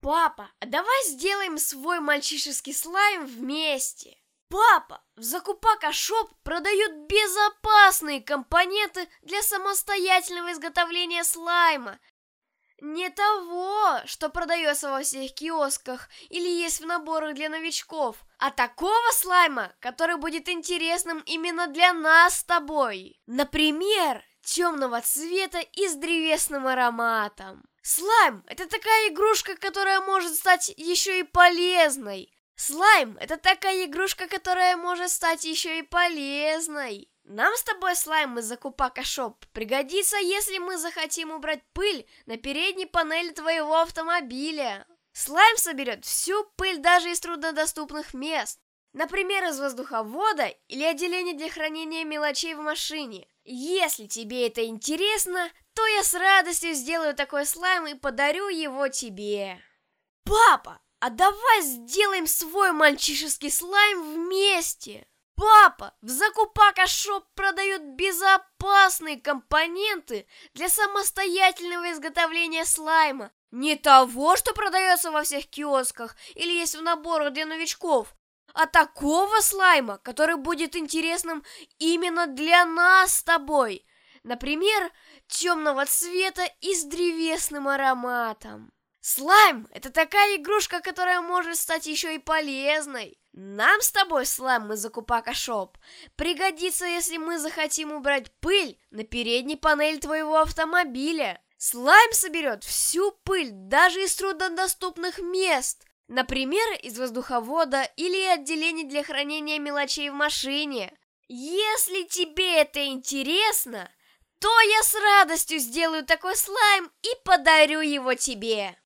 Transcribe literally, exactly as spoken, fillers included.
Папа, а давай сделаем свой мальчишеский слайм вместе. Папа, в Закупака Шоп продают безопасные компоненты для самостоятельного изготовления слайма. Не того, что продается во всех киосках или есть в наборах для новичков, а такого слайма, который будет интересным именно для нас с тобой. Например, темного цвета и с древесным ароматом. Слайм – это такая игрушка, которая может стать еще и полезной. Слайм – это такая игрушка, которая может стать еще и полезной. Нам с тобой слайм из Закупака Шоп пригодится, если мы захотим убрать пыль на передней панели твоего автомобиля. Слайм соберет всю пыль даже из труднодоступных мест, например, из воздуховода или отделения для хранения мелочей в машине. Если тебе это интересно, то я с радостью сделаю такой слайм и подарю его тебе. Папа, а давай сделаем свой мальчишеский слайм вместе. Папа, в Закупака Шоп продают безопасные компоненты для самостоятельного изготовления слайма. Не того, что продается во всех киосках или есть в наборах для новичков, а такого слайма, который будет интересным именно для нас с тобой. Например, темного цвета и с древесным ароматом. Слайм – это такая игрушка, которая может стать еще и полезной. Нам с тобой слайм из Закупака Шоп пригодится, если мы захотим убрать пыль на передней панели твоего автомобиля. Слайм соберет всю пыль даже из труднодоступных мест, например, из воздуховода или отделений для хранения мелочей в машине. Если тебе это интересно, то я с радостью сделаю такой слайм и подарю его тебе.